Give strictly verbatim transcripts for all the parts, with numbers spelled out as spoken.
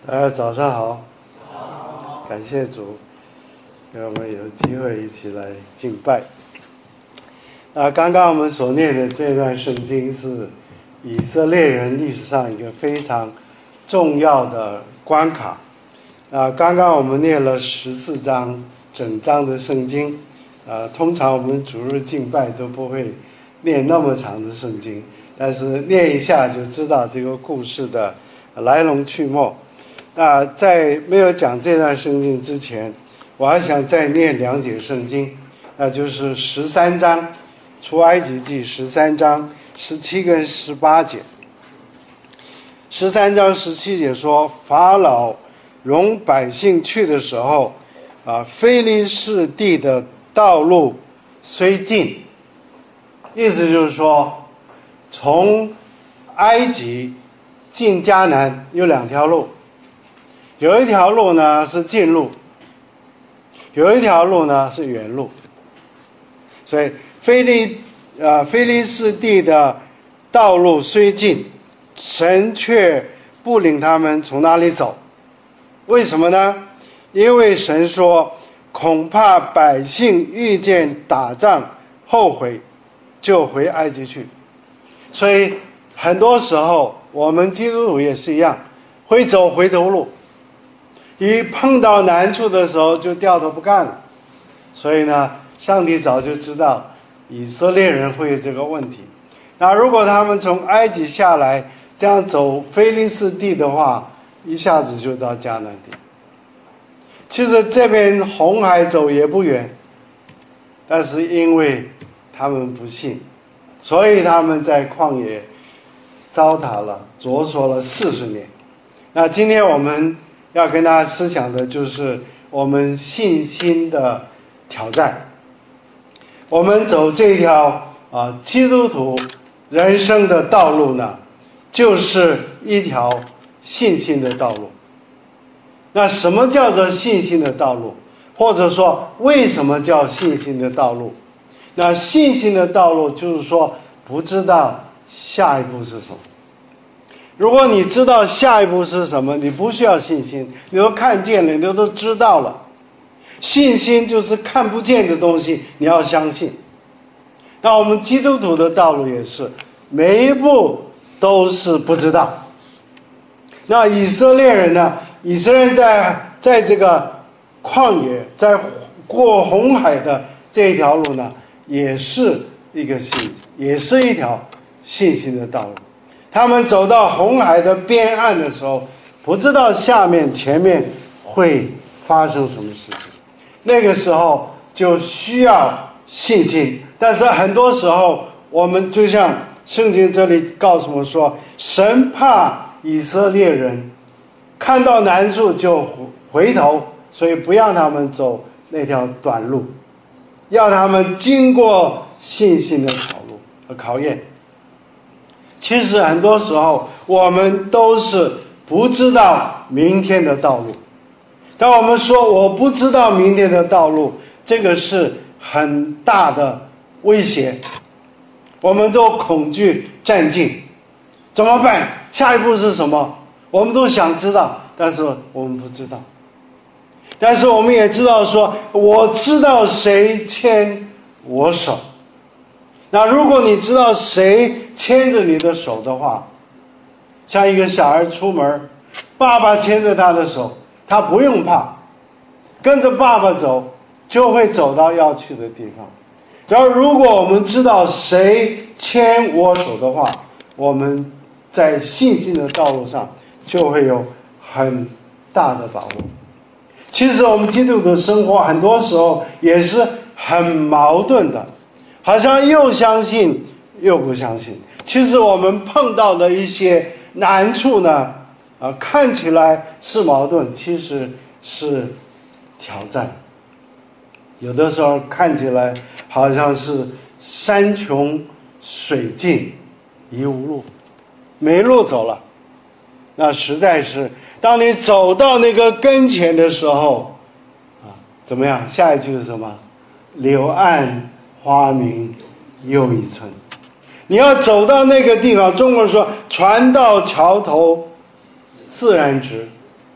呃，早上好，感谢主，让我们有机会一起来敬拜。啊，刚刚我们所念的这段圣经是以色列人历史上一个非常重要的关卡。啊，刚刚我们念了十四章整章的圣经，啊，通常我们主日敬拜都不会念那么长的圣经，但是念一下就知道这个故事的来龙去脉。那在没有讲这段圣经之前，我还想再念两节圣经，那就是十三章，出埃及记十三章十七跟十八节。十三章十七节说，法老容百姓去的时候，啊，非利士地的道路虽近，意思就是说，从埃及进迦南有两条路。有一条路呢是近路，有一条路呢是远路。所以非利呃非利士地的道路虽近，神却不领他们从那里走。为什么呢？因为神说，恐怕百姓遇见打仗后悔，就回埃及去。所以很多时候我们基督徒也是一样，会走回头路，一碰到难处的时候就掉头不干了。所以呢，上帝早就知道以色列人会有这个问题。那如果他们从埃及下来，这样走非利士地的话，一下子就到迦南地。其实这边红海走也不远，但是因为他们不信，所以他们在旷野糟蹋了着手了四十年。那今天我们要跟大家思想的就是我们信心的挑战。我们走这条啊基督徒人生的道路呢，就是一条信心的道路。那什么叫做信心的道路？或者说为什么叫信心的道路？那信心的道路就是说不知道下一步是什么。如果你知道下一步是什么，你不需要信心，你都看见了，你都知道了。信心就是看不见的东西，你要相信。那我们基督徒的道路也是，每一步都是不知道。那以色列人呢？以色列人在在这个旷野，在过红海的这一条路呢，也是一个信，也是一条信心的道路。他们走到红海的边岸的时候，不知道下面前面会发生什么事情，那个时候就需要信心。但是很多时候我们就像圣经这里告诉我们说，神怕以色列人看到难处就回头，所以不让他们走那条短路，要他们经过信心的考路和考验。其实很多时候我们都是不知道明天的道路。当我们说我不知道明天的道路，这个是很大的威胁，我们都恐惧战境，怎么办？下一步是什么？我们都想知道，但是我们不知道。但是我们也知道说，我知道谁牵我手。那如果你知道谁牵着你的手的话，像一个小孩出门，爸爸牵着他的手，他不用怕，跟着爸爸走就会走到要去的地方。然后如果我们知道谁牵我手的话，我们在信心的道路上就会有很大的把握。其实我们基督徒的生活很多时候也是很矛盾的，好像又相信又不相信。其实我们碰到的一些难处呢，啊，看起来是矛盾，其实是挑战。有的时候看起来好像是山穷水尽疑无路，没路走了。那实在是当你走到那个跟前的时候啊，怎么样？下一句是什么？柳暗花明又一村。你要走到那个地方，中国人说船到桥头自然直，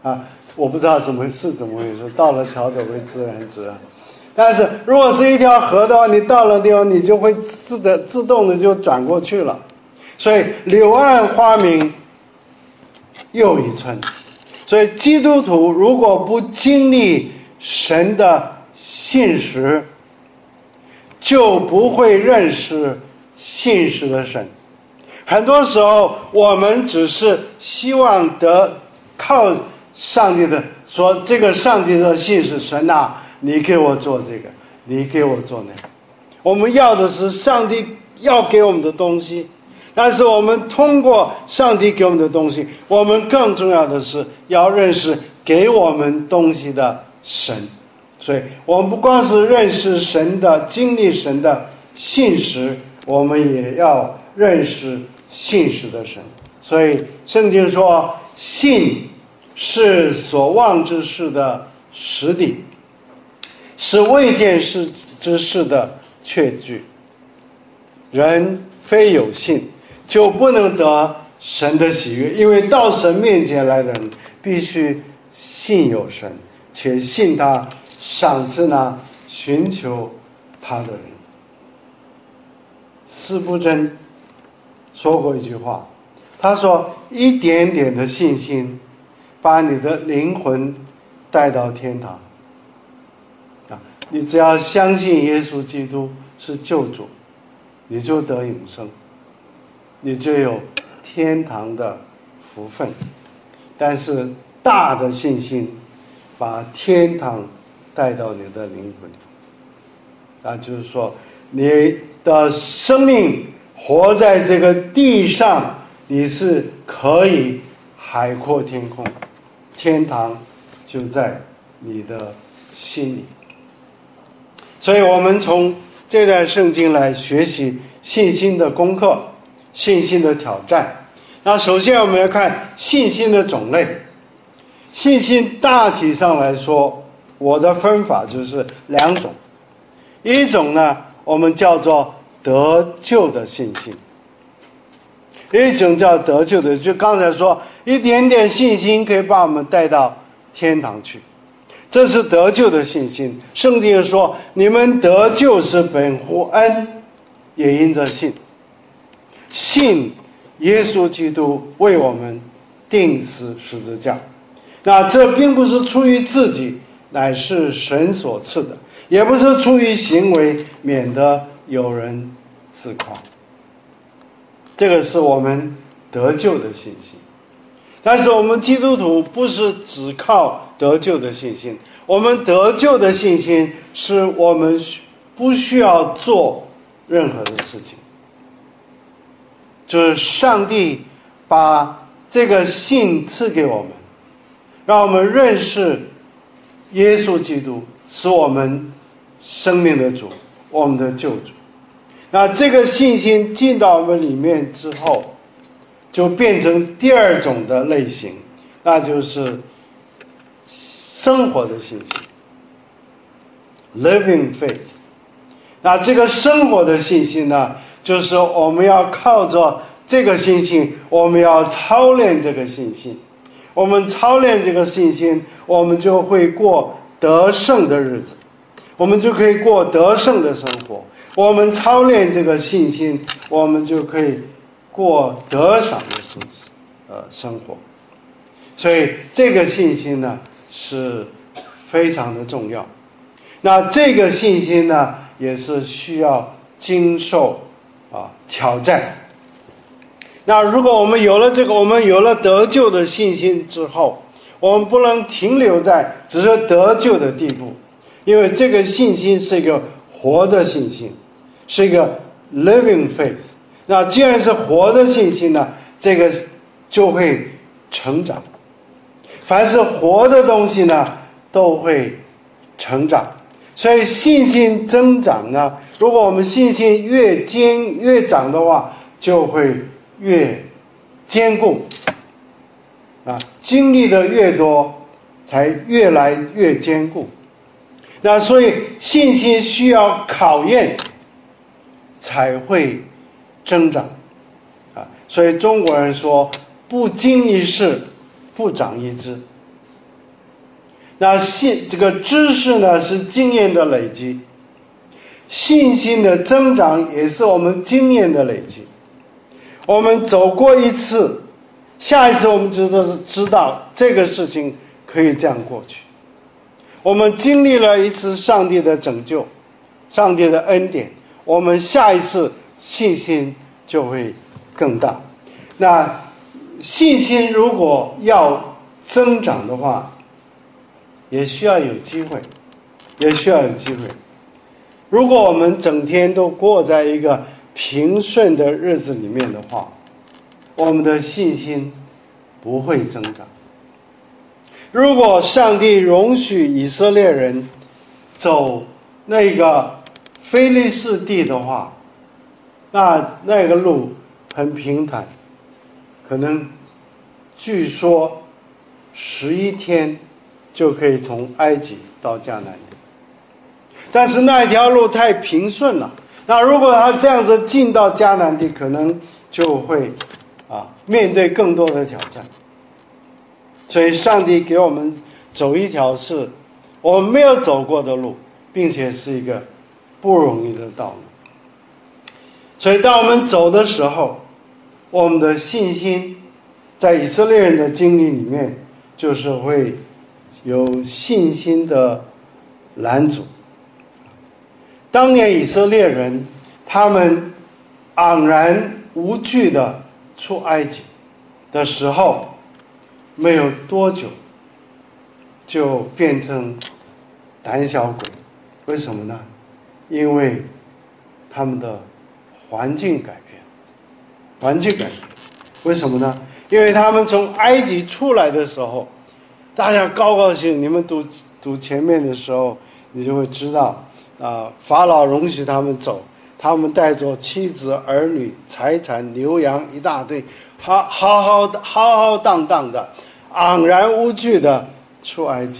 啊，我不知道怎么是怎么回事，到了桥头会自然直啊。但是如果是一条河的话，你到了地方你就会自的自动的就转过去了。所以柳暗花明又一村。所以基督徒如果不经历神的信实，就不会认识信实的神。很多时候我们只是希望得靠上帝的，说这个上帝的信实，神啊，你给我做这个，你给我做那个。我们要的是上帝要给我们的东西，但是我们通过上帝给我们的东西，我们更重要的是要认识给我们东西的神。所以我们不光是认识神的，经历神的信实，我们也要认识信实的神。所以圣经说，信是所望之事的实底，是未见事之事的确据。人非有信，就不能得神的喜悦，因为到神面前来的人必须信有神，且信他赏赐那寻求他的人。司布真说过一句话，他说，一点点的信心把你的灵魂带到天堂啊！你只要相信耶稣基督是救主，你就得永生，你就有天堂的福分。但是大的信心把天堂带到你的灵魂里，那就是说你的生命活在这个地上，你是可以海阔天空，天堂就在你的心里。所以我们从这段圣经来学习信心的功课，信心的挑战。那首先我们要看信心的种类。信心大体上来说，我的分法就是两种。一种呢，我们叫做得救的信心；一种叫得救的，就刚才说一点点信心可以把我们带到天堂去，这是得救的信心。圣经说，你们得救是本乎恩，也因着信。信耶稣基督为我们钉死十字架，那这并不是出于自己，乃是神所赐的，也不是出于行为，免得有人自夸。这个是我们得救的信心。但是我们基督徒不是只靠得救的信心，我们得救的信心是我们不需要做任何的事情，就是上帝把这个信赐给我们，让我们认识耶稣基督是我们生命的主，我们的救主。那这个信心进到我们里面之后，就变成第二种的类型，那就是生活的信心 living faith。 那这个生活的信心呢，就是我们要靠着这个信心，我们要操练这个信心，我们操练这个信心，我们就会过得胜的日子，我们就可以过得胜的生活。我们操练这个信心，我们就可以过得赏的生呃生活。所以这个信心呢是非常的重要。那这个信心呢也是需要经受啊挑战。那如果我们有了这个，我们有了得救的信心之后，我们不能停留在只是得救的地步，因为这个信心是一个活的信心，是一个 living faith。 那既然是活的信心呢，这个就会成长。凡是活的东西呢都会成长，所以信心增长呢，如果我们信心越坚越长的话，就会越坚固啊，经历的越多才越来越坚固。那所以信心需要考验才会增长啊。所以中国人说，不经一事不长一智那信这个知识呢是经验的累积，信心的增长也是我们经验的累积。我们走过一次，下一次我们知道知道这个事情可以这样过去。我们经历了一次上帝的拯救，上帝的恩典，我们下一次信心就会更大。那信心如果要增长的话，也需要有机会，也需要有机会。如果我们整天都过在一个平顺的日子里面的话，我们的信心不会增长。如果上帝容许以色列人走那个非利士地的话，那那个路很平坦，可能据说十一天就可以从埃及到迦南地。但是那条路太平顺了，那如果他这样子进到迦南地，可能就会啊面对更多的挑战。所以上帝给我们走一条是我们没有走过的路，并且是一个不容易的道路。所以当我们走的时候，我们的信心在以色列人的经历里面，就是会有信心的拦阻。当年以色列人他们昂然无惧的出埃及的时候，没有多久就变成胆小鬼。为什么呢？因为他们的环境改变，环境改变。为什么呢？因为他们从埃及出来的时候，大家高高兴兴。你们读读前面的时候，你就会知道啊，法老容许他们走，他们带着妻子、儿女、财产、牛羊一大堆，好好好浩浩荡荡的，昂然无惧的出埃及。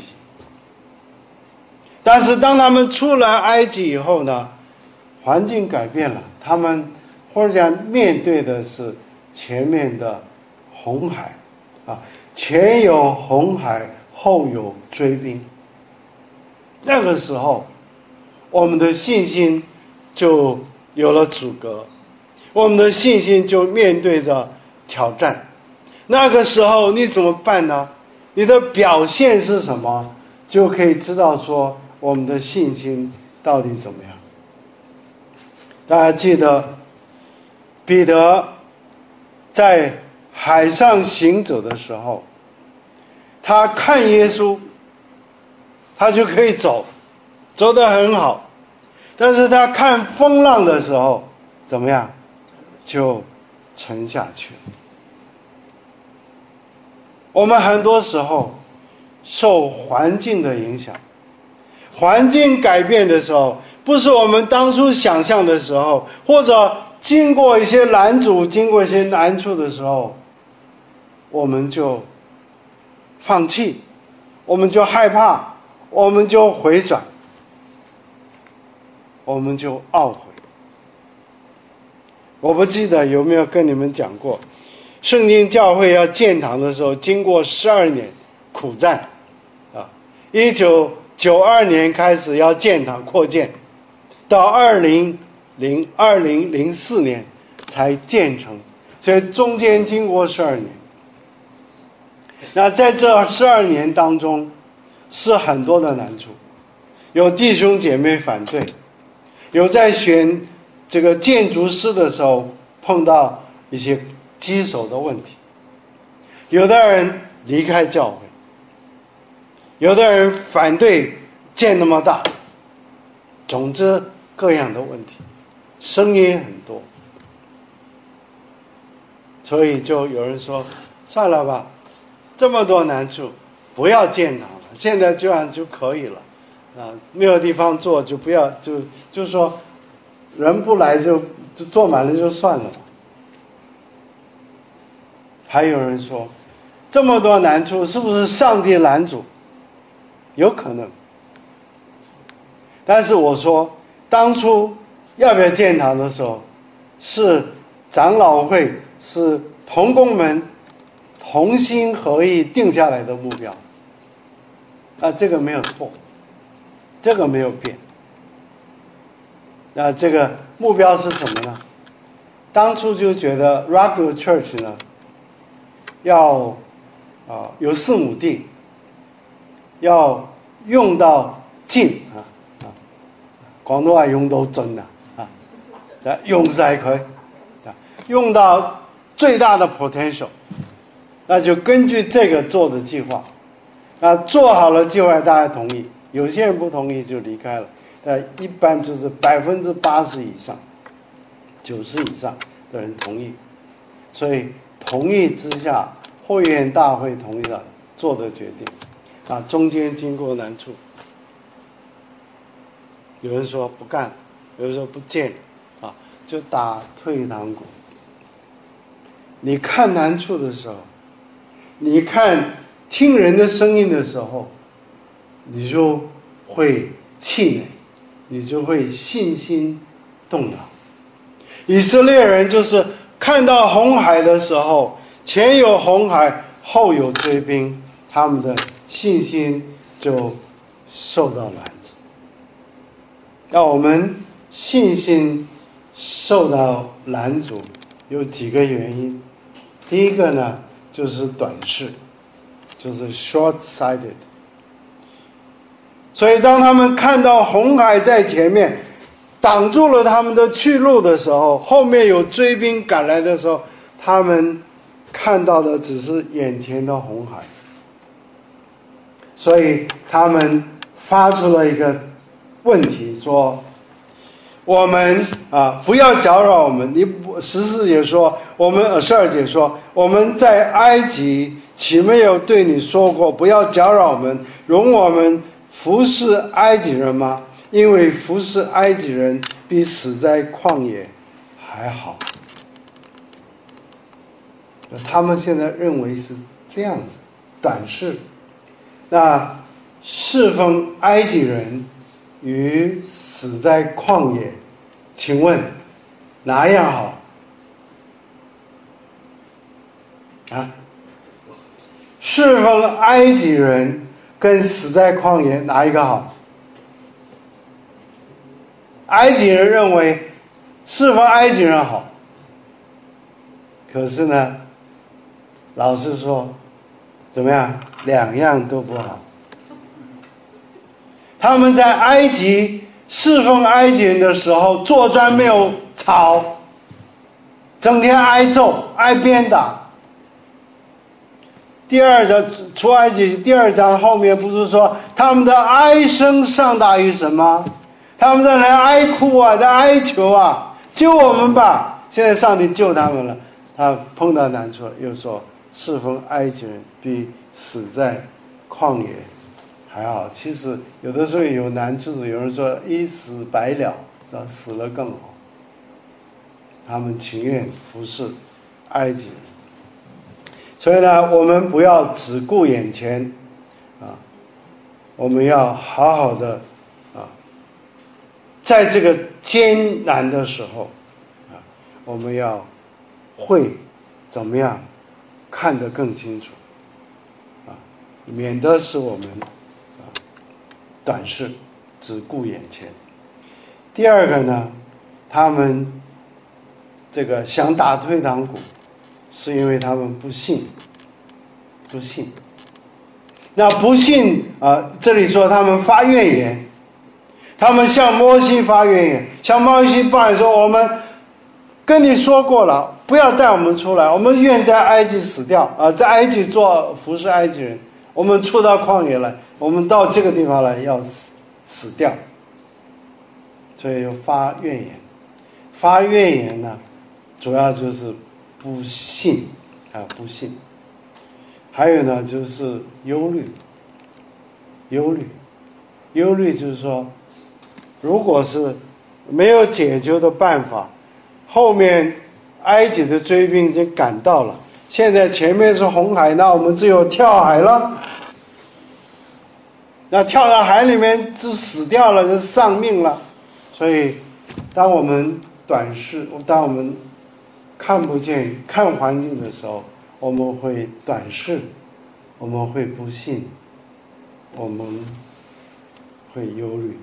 但是当他们出来埃及以后呢，环境改变了，他们忽然间面对的是前面的红海啊，前有红海，后有追兵。那个时候我们的信心就有了阻隔，我们的信心就面对着挑战。那个时候你怎么办呢？你的表现是什么，就可以知道说我们的信心到底怎么样。大家记得彼得在海上行走的时候，他看耶稣，他就可以走，走得很好。但是他看风浪的时候怎么样，就沉下去了。我们很多时候受环境的影响，环境改变的时候，不是我们当初想象的时候，或者经过一些拦阻，经过一些难处的时候，我们就放弃，我们就害怕，我们就回转，我们就懊悔。我不记得有没有跟你们讲过，圣经教会要建堂的时候，经过十二年苦战啊，一九九二年开始要建堂扩建，到二零零二零零四年才建成，所以中间经过十二年。那在这十二年当中，是很多的难处，有弟兄姐妹反对，有在选这个建筑师的时候碰到一些棘手的问题，有的人离开教会，有的人反对建那么大，总之各样的问题，声音很多。所以就有人说，算了吧，这么多难处，不要建堂了，现在这样就可以了啊，没有地方坐就不要，就就说人不来就就坐满了就算了。还有人说，这么多难处是不是上帝拦阻？有可能。但是我说，当初要不要建堂的时候，是长老会，是同工们同心合意定下来的目标。 啊，这个没有错，这个没有变。那这个目标是什么呢？当初就觉得 Rockville Church 呢，要啊有四亩地，要用到盡啊啊，廣東話用到盡啊啊，用晒佢啊，用到最大的 potential， 那就根据这个做的计划。啊，做好了计划，大家同意，有些人不同意就离开了。呃，一般就是百分之八十以上、九十以上的人同意，所以同意之下，会员大会同意了做的决定。啊，中间经过难处，有人说不干，有人说不见，啊，就打退堂鼓。你看难处的时候，你看听人的声音的时候，你就会气馁，你就会信心动摇。以色列人就是看到红海的时候，前有红海，后有追兵，他们的信心就受到拦阻。那我们信心受到拦阻有几个原因。第一个呢，就是短视，就是 short-sighted。所以当他们看到红海在前面挡住了他们的去路的时候，后面有追兵赶来的时候，他们看到的只是眼前的红海，所以他们发出了一个问题，说我们啊不要搅扰我们。你十四节说，我们十二节说，我们在埃及岂没有对你说过，不要搅扰我们，容我们服侍埃及人吗？因为服侍埃及人比死在旷野还好。他们现在认为是这样子，短视。那侍奉埃及人与死在旷野，请问哪样好？啊？侍奉埃及人跟死在旷野哪一个好？埃及人认为侍奉埃及人好，可是呢，老实说，怎么样？两样都不好。他们在埃及侍奉埃及人的时候，坐专没有吵，整天挨揍、挨鞭打。第二章出埃及第二章后面不是说他们的哀声上达于神吗？他们在那哀哭啊，在哀求啊，救我们吧！现在上帝救他们了，他碰到难处了，又说侍奉埃及人比死在旷野还好。其实有的时候有难处，有人说一死百了，说死了更好。他们情愿服侍埃及人。所以呢，我们不要只顾眼前啊，我们要好好的啊，在这个艰难的时候啊，我们要会怎么样看得更清楚啊，免得使我们啊短视，只顾眼前。第二个呢，他们这个想打退堂鼓，是因为他们不信，不信。那不信啊，这里说他们发怨言，他们向摩西发怨言，向摩西抱怨说：“我们跟你说过了，不要带我们出来，我们愿在埃及死掉啊，在埃及做服侍埃及人，我们出到旷野来，我们到这个地方来要死死掉。”所以发怨言，发怨言呢，主要就是不信啊，不信。还有呢，就是忧虑，忧虑，忧虑就是说，如果是没有解决的办法，后面埃及的追兵已经赶到了，现在前面是红海，那我们只有跳海了。那跳到海里面就死掉了，就丧命了。所以，当我们短视，当我们看不见、看环境的时候，我们会短视，我们会不信， 我们会忧虑。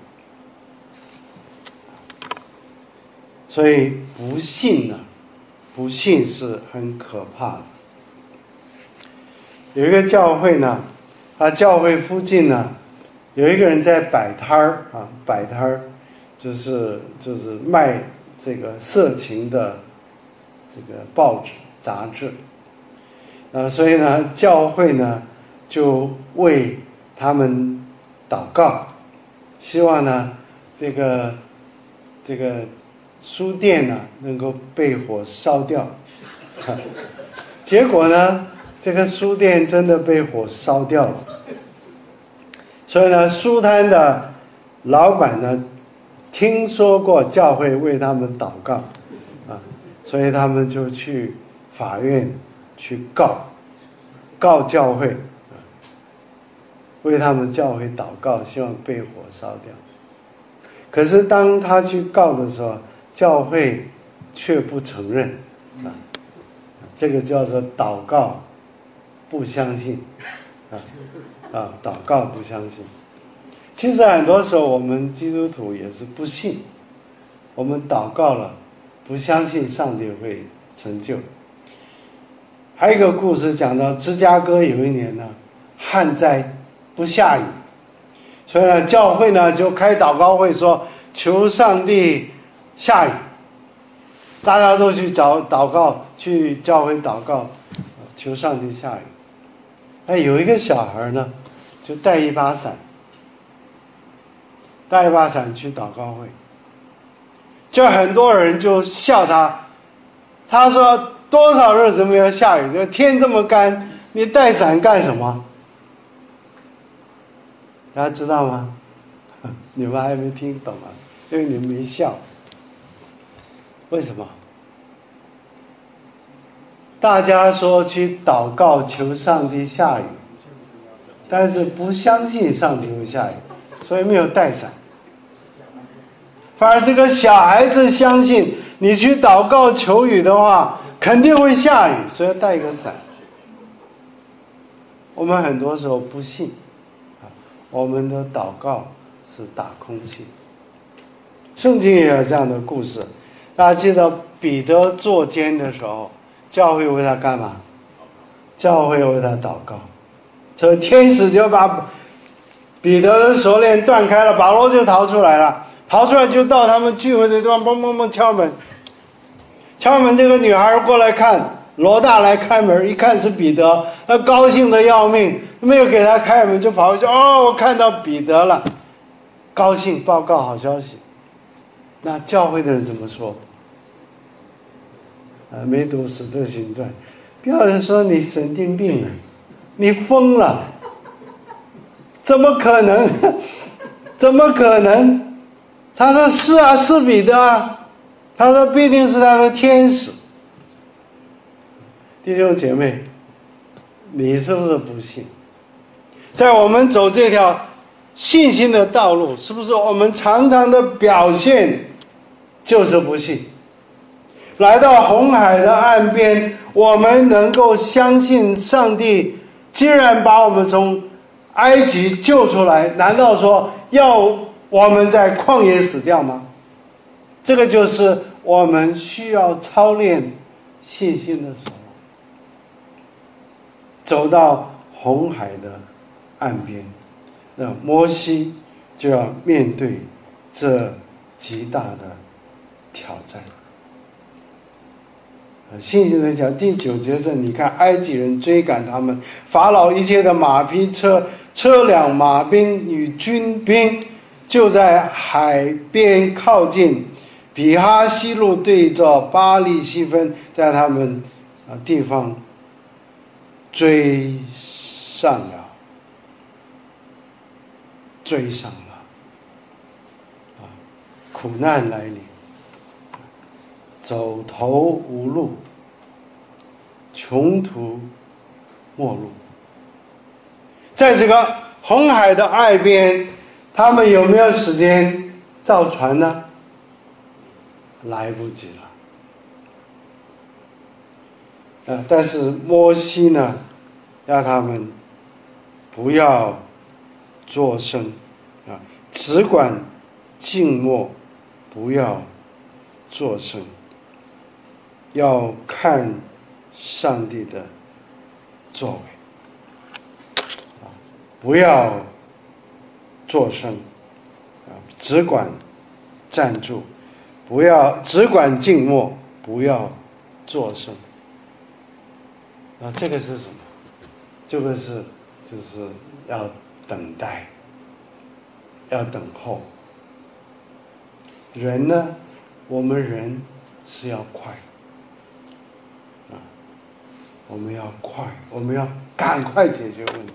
所以不信呢，不信是很可怕的。有一个教会呢，啊，教会附近呢，有一个人在摆摊儿啊，摆摊儿，就是就是卖这个色情的这个报纸杂志，啊，所以呢，教会呢就为他们祷告，希望呢这个这个书店呢能够被火烧掉。结果呢，这个书店真的被火烧掉了。所以呢，书摊的老板呢听说过教会为他们祷告啊，所以他们就去法院去告告教会啊，为他们教会祷告，希望被火烧掉。可是当他去告的时候，教会却不承认啊，这个叫做祷告不相信啊啊，祷告不相信。其实很多时候我们基督徒也是不信，我们祷告了，不相信上帝会成就。还有一个故事讲到芝加哥有一年呢，旱灾不下雨，所以呢，教会呢就开祷告会说求上帝下雨，大家都去找祷告，去教会祷告，求上帝下雨。哎，有一个小孩呢，就带一把伞，带一把伞去祷告会，就很多人就笑他，他说多少日子没有下雨，这天这么干，你带伞干什么？大家知道吗？你们还没听懂啊，因为你们没笑。为什么？大家说去祷告求上帝下雨，但是不相信上帝会下雨，所以没有带伞。反而这个小孩子相信你去祷告求雨的话肯定会下雨，所以要带一个伞。我们很多时候不信，我们的祷告是打空气。圣经也有这样的故事，大家记得彼得坐监的时候，教会为他干嘛？教会为他祷告，所以天使就把彼得的锁链断开了，保罗就逃出来了。逃出来就到他们聚会的地方，砰砰砰敲门。敲门，这个女孩过来看，罗大来开门，一看是彼得，他高兴的要命，没有给他开门，就跑回去，哦，我看到彼得了，高兴报告好消息。那教会的人怎么说？啊，没读《使徒行传》，不要人说你神经病了，你疯了，怎么可能？怎么可能？他说是啊，是彼得啊。他说必定是他的天使。弟兄姐妹，你是不是不信？在我们走这条信心的道路，是不是我们常常的表现就是不信？来到红海的岸边，我们能够相信上帝既然把我们从埃及救出来，难道说要我们在旷野死掉吗？这个就是我们需要操练信心的时候。走到红海的岸边，那摩西就要面对这极大的挑战。信心的讲第九节这，你看埃及人追赶他们，法老一切的马匹车、车辆、马兵与军兵，就在海边靠近比哈西路，对着巴利西分，在他们啊地方追上了，追上了，啊，苦难来临，走投无路，穷途末路。在这个红海的岸边，他们有没有时间造船呢？来不及了。啊，但是摩西呢，要他们不要作声啊，只管静默，不要作声，要看上帝的作为啊，不要作声啊，只管站住，不要只管静默，不要作声啊。这个是什么？这个是就是要等待，要等候。人呢，我们人是要快啊，我们要快，我们要赶快解决问题。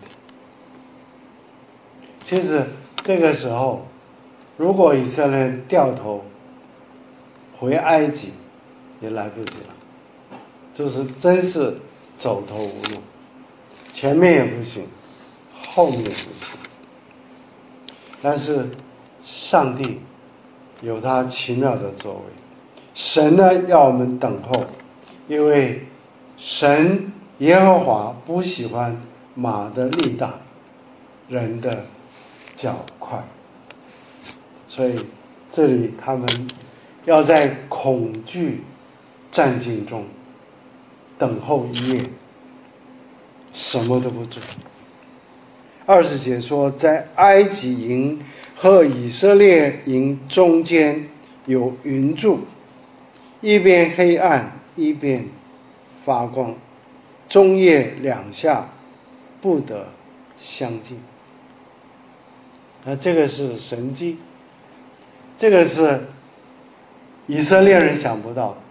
其实这个时候，如果以色列人掉头回埃及，也来不及了，就是真是走投无路，前面也不行，后面也不行。但是上帝有他奇妙的作为，神呢要我们等候，因为神耶和华不喜欢马的力大，人的脚快，所以这里他们要在恐惧战境中等候一夜，什么都不做。二十节说，在埃及营和以色列营中间有云柱，一边黑暗，一边发光，中夜两下不得相近。那这个是神迹，这个是以色列人想不到的，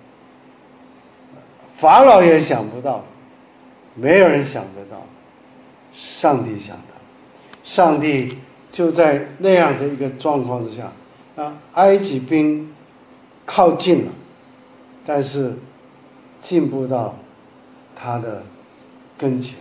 法老也想不到，没有人想得到，上帝想到。上帝就在那样的一个状况之下，啊，埃及兵靠近了，但是进不到他的跟前，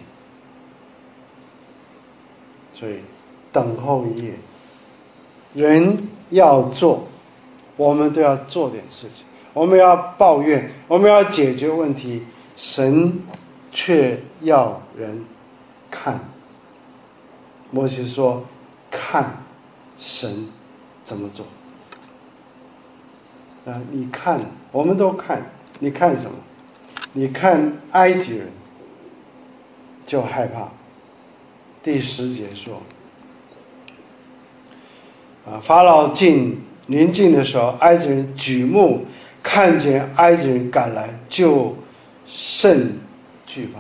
所以等候一夜。人要做，我们都要做点事情，我们要抱怨，我们要解决问题，神却要人看。摩西说，看神怎么做啊？你看，我们都看，你看什么？你看埃及人就害怕。第十节说啊，法老近临近的时候，埃及人举目看见埃及人赶来，就甚惧怕。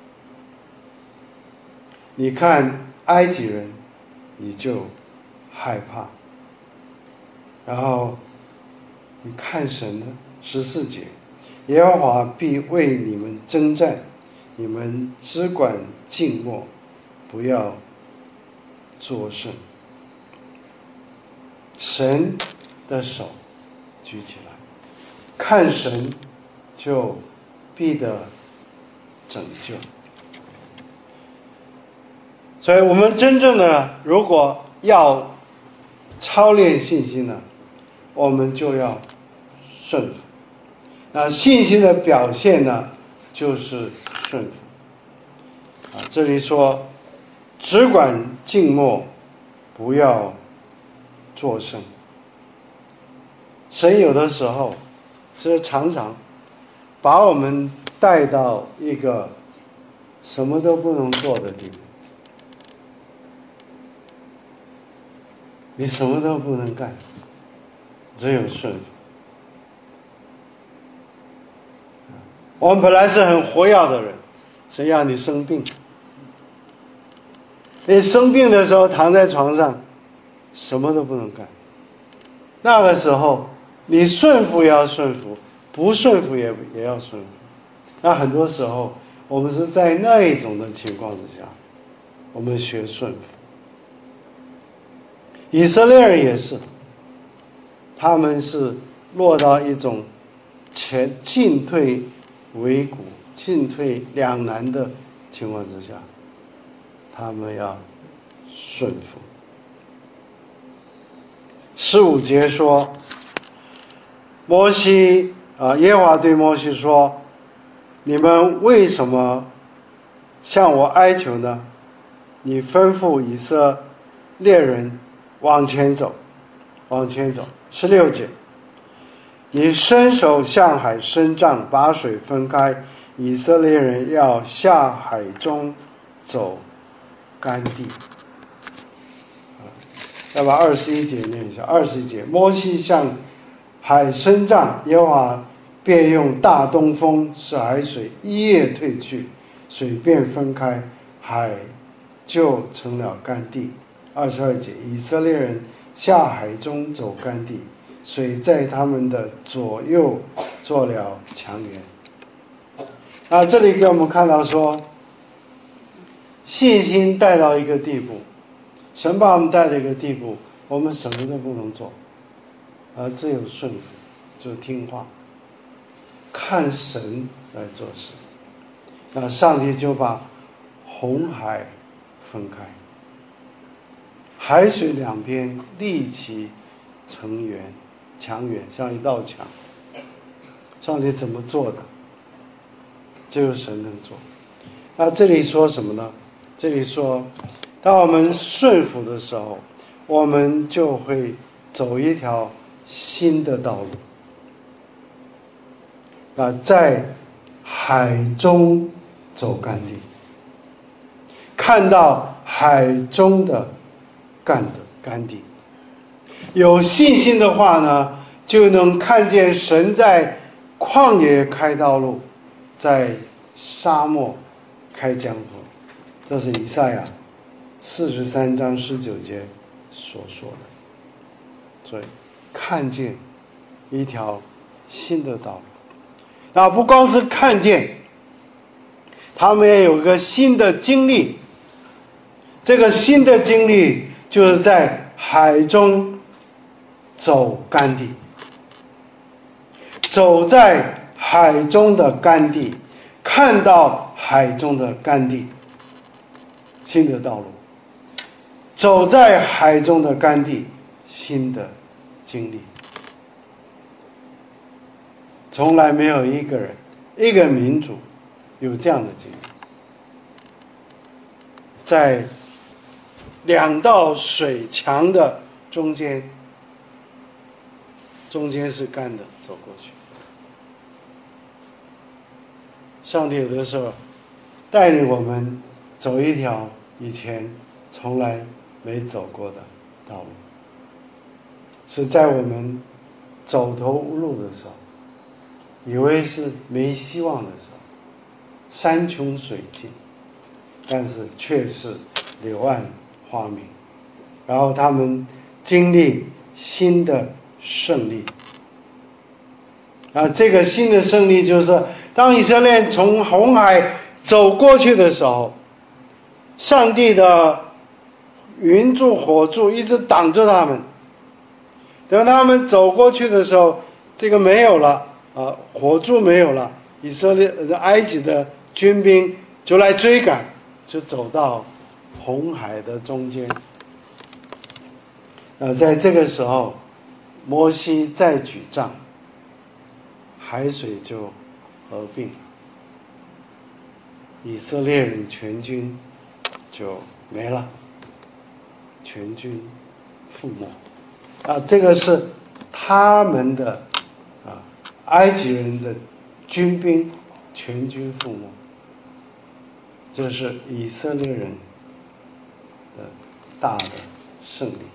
你看埃及人，你就害怕。然后你看神呢？十四节，耶和华必为你们征战，你们只管静默，不要作声。神的手举起来，看神就必得拯救。所以我们真正的如果要操练信心呢，我们就要顺服。那信心的表现呢，就是顺服。啊，这里说，只管静默，不要作声。神有的时候是常常把我们带到一个什么都不能做的地方。你什么都不能干，只有顺服。我们本来是很活跃的人，谁让你生病？你生病的时候躺在床上，什么都不能干。那个时候，你顺服也要顺服，不顺服也也要顺服。那很多时候，我们是在那一种的情况之下，我们学顺服。以色列人也是，他们是落到一种前进退维谷、进退两难的情况之下，他们要顺服。十五节说，摩西啊，耶和华对摩西说：“你们为什么向我哀求呢？你吩咐以色列人往前走，往前走。十六节，你伸手向海伸杖，把水分开，以色列人要下海中走干地。要把二十一节念一下。二十一节，摩西向海伸杖，耶和华便用大东风使海水一夜退去，水便分开，海就成了干地。二十二节，以色列人下海中走干地，水在他们的左右做了墙垣。啊，这里给我们看到说，信心带到一个地步，神把我们带到一个地步，我们什么都不能做，而只有顺服，就听话，看神来做事。那上帝就把红海分开，海水两边立起成垣墙垣，像一道墙。上帝怎么做的？只有神能做。那这里说什么呢？这里说，当我们顺服的时候，我们就会走一条新的道路。那在海中走干地，看到海中的干的干地。有信心的话呢，就能看见神在旷野开道路，在沙漠开江河。这是以赛亚四十三章十九节所说的。所以看见一条新的道路，那不光是看见，他们也有个新的经历。这个新的经历就是在海中走干地，走在海中的干地，看到海中的干地，新的道路，走在海中的干地，新的经历。从来没有一个人，一个民族有这样的经历，在两道水墙的中间，中间是干的，走过去。上帝有的时候带领我们走一条以前从来没走过的道路，是在我们走投无路的时候，以为是没希望的时候，山穷水尽，但是却是柳暗花明。然后他们经历新的胜利。啊，这个新的胜利就是当以色列从红海走过去的时候，上帝的云柱火柱一直挡着他们。等他们走过去的时候，这个没有了啊，火柱没有了，以色列埃及的军兵就来追赶，就走到红海的中间。啊，在这个时候，摩西再举杖，海水就合并了，以色列人全军就没了，全军覆没。啊，这个是他们的啊，埃及人的军兵全军覆没，这是以色列人的大的胜利。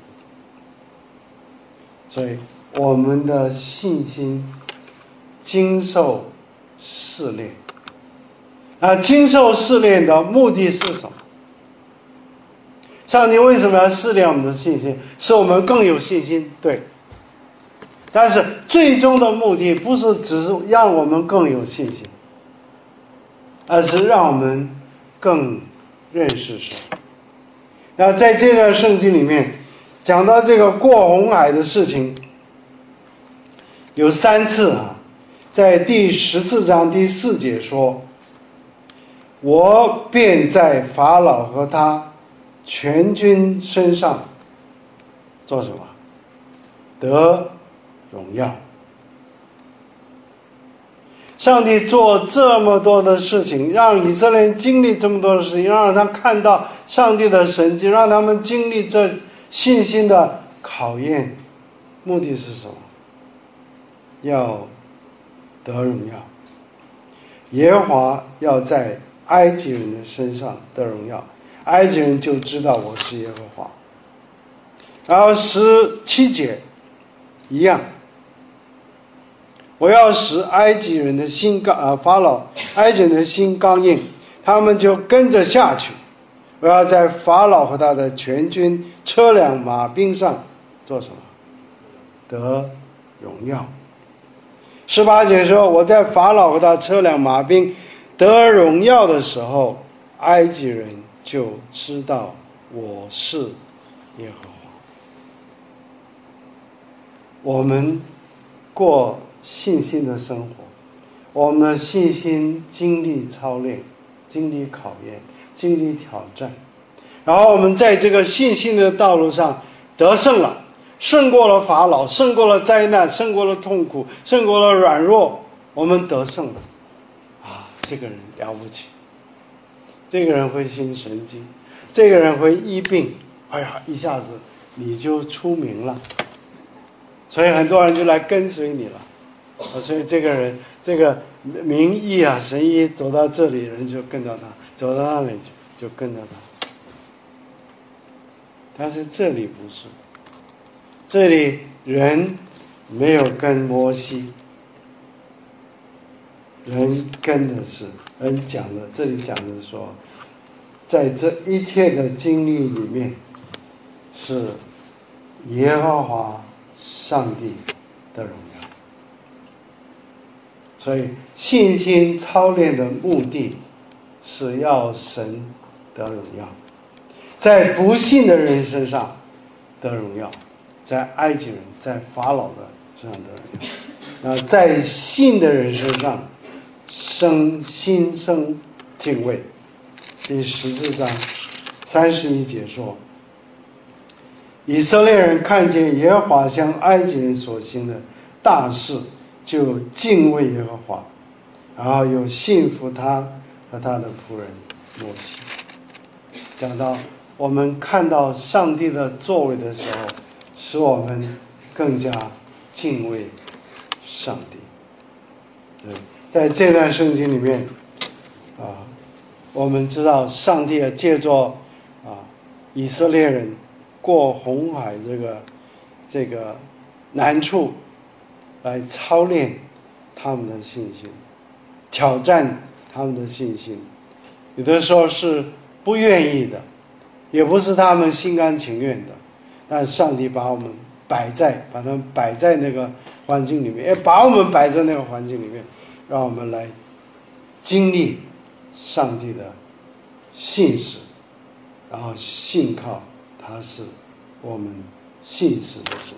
所以我们的信心经受试炼，啊，经受试炼的目的是什么？上帝为什么要试炼我们的信心？使我们更有信心，对。但是最终的目的不是只是让我们更有信心，而是让我们更认识神。那在这段圣经里面讲到这个过红海的事情有三次啊，在第十四章第四节说，我便在法老和他全军身上做什么？得荣耀。上帝做这么多的事情，让以色列人经历这么多的事情，让他看到上帝的神迹，让他们经历这信心的考验目的是什么？要得荣耀。耶和华要在埃及人的身上得荣耀，埃及人就知道我是耶和华。然后十七节一样，我要使埃及人的心刚啊，法老埃及人的心刚硬，他们就跟着下去。我要在法老和他的全军车辆马兵上做什么？得荣耀。十八节说，我在法老和他车辆马兵得荣耀的时候，埃及人就知道我是耶和华。我们过信心的生活，我们的信心经历操练，经历考验，经历挑战，然后我们在这个信心的道路上得胜了，胜过了法老，胜过了灾难，胜过了痛苦，胜过了软弱，我们得胜了啊！这个人了不起，这个人会信神经，这个人会医病，哎呀，一下子你就出名了，所以很多人就来跟随你了。所以这个人这个名医啊，神医走到这里，人就跟着他，走到那里就就跟着他。但是这里不是，这里人没有跟摩西，人跟的是人讲的，这里讲的说，在这一切的经历里面，是耶和华上帝的荣耀。所以信心操练的目的是要神得荣耀，在不信的人身上得荣耀，在埃及人在法老的身上得荣耀，那在信的人身上生心生敬畏。第十四章三十一节说，以色列人看见耶和华向埃及人所行的大事，就敬畏耶和华，然后又信服他和他的仆人摩西。讲到我们看到上帝的作为的时候，使我们更加敬畏上帝。对，在这段圣经里面啊，我们知道上帝借着啊以色列人过红海这个这个难处来操练他们的信心，挑战他们的信心。有的时候是不愿意的，也不是他们心甘情愿的，但上帝把我们摆在把他们摆在那个环境里面，也把我们摆在那个环境里面，让我们来经历上帝的信实，然后信靠他是我们信实的神。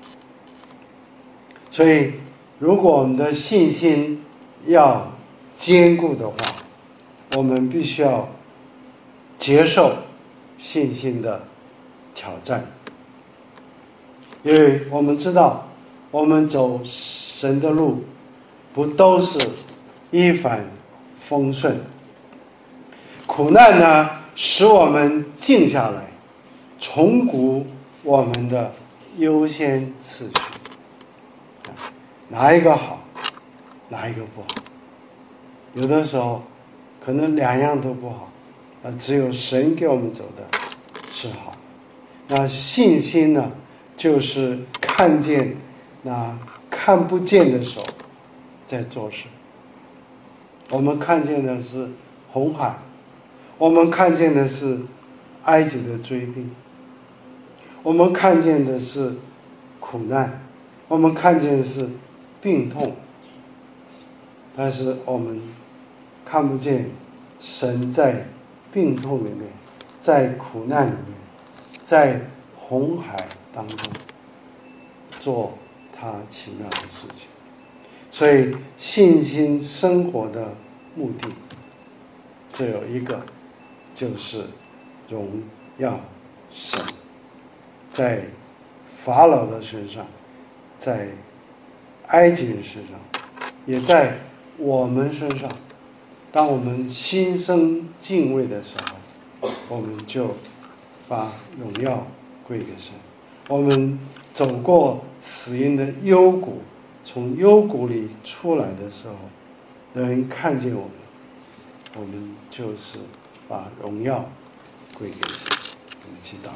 所以如果我们的信心要坚固的话，我们必须要接受信心的挑战。因为我们知道我们走神的路不都是一帆风顺，苦难呢使我们静下来，重估我们的优先次序，哪一个好，哪一个不好。有的时候可能两样都不好，只有神给我们走的是好。那信心呢，就是看见那看不见的手在做事。我们看见的是红海，我们看见的是埃及的追兵，我们看见的是苦难，我们看见的是病痛，但是我们看不见神在病痛里面，在苦难里面，在红海当中做他奇妙的事情。所以信心生活的目的只有一个，就是荣耀神。在法老的身上，在埃及人身上，也在我们身上。当我们心生敬畏的时候，我们就把荣耀归给神。我们走过死荫的幽谷，从幽谷里出来的时候，人看见我们，我们就是把荣耀归给神。我们祈祷。